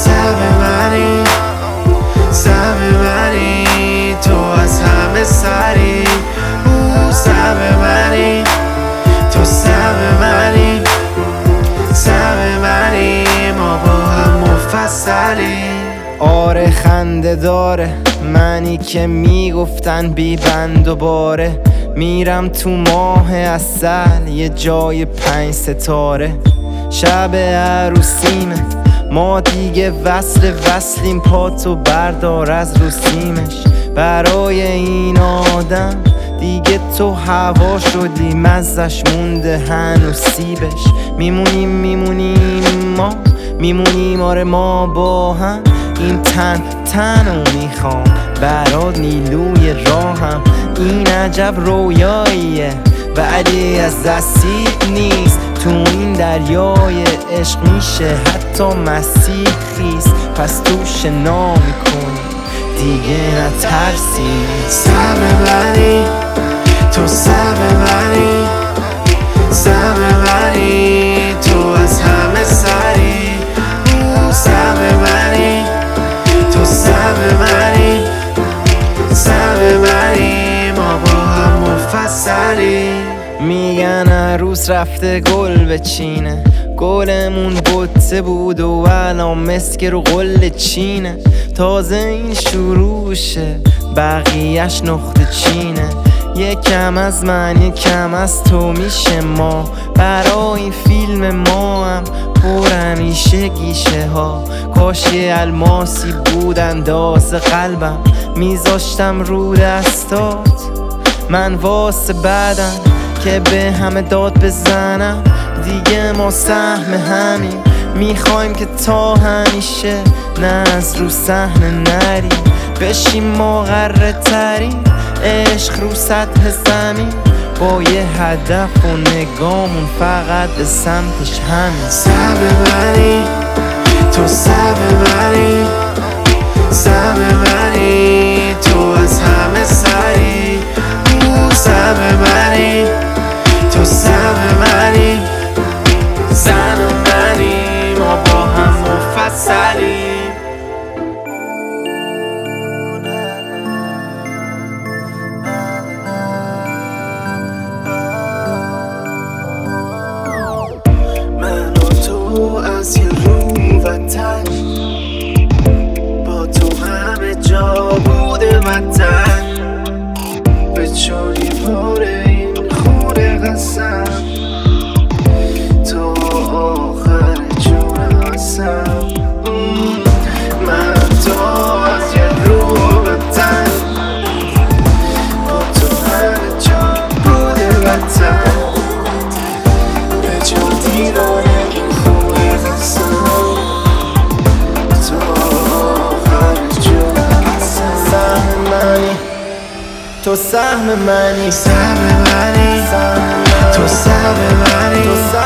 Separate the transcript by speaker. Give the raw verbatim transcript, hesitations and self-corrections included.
Speaker 1: سهم منی، سهم منی، تو از همه سری. او سهم منی، تو سهم منی، سهم منی، ما با هم مفصلی.
Speaker 2: آره خنده داره منی که میگفتن بی بند و باره. میرم تو ماه عسل یه جای پنج ستاره. شب عروسیمه ما دیگه وصل وصلیم، پاتو بردار از رو سیمش. برای این آدم دیگه تو هوا شدی، مزش مونده هنوز سیبش. میمونیم میمونیم ما میمونیم آره ما با هم. این تن تنو میخوام برات نیلوی راهم. این عجب رویاییه ولی از دستیت نیست. تو این دریای عشق میشه حتی مسیح خیست. پس تو شنا میکنی دیگه نترسی.
Speaker 1: سهم منی، تو سهم منی، سهم منی، تو از همه سری. او سهم منی، تو سهم منی، سهم منی، ما با هم مفصلی.
Speaker 2: میگن عروس رفته گل بچینه، گلمون بوته بود و الان مسک رو قل چینه. تازه این شروعشه بقیهش نقطه چینه. یکم از من یکم از تو میشه ما. برای این فیلم ما هم پر همیشه گیشه ها. کاش یه الماسی بود انداز قلبم میذاشتم رو دستات. من واسه بعدم که به همه داد بزنم. دیگه ما سهم همین میخوایم که تا همیشه نه از رو صحنه نری. بشیم ما غره تری عشق رو سطح زمین، با یه هدف و نگامون فقط به سمتش همین.
Speaker 1: سهم منی، تو سهم منی، سهم منی، تو از همه سری. او سهم منی، تو سهم منی، زن و منی، ما با هم مفصلی. من و تو از یه رو وطن، با تو همه جا بوده وطن. به چونی پاره این خونه قسم، تو آخر جون هستم. من تو از یه رو وطن، با تو همه جا بوده وطن. به جا دیرانه این خونه قسم، تو آخر جون هستم.
Speaker 2: سهم منی، تو سهم منی،
Speaker 1: سهم منی، تو سهم منی،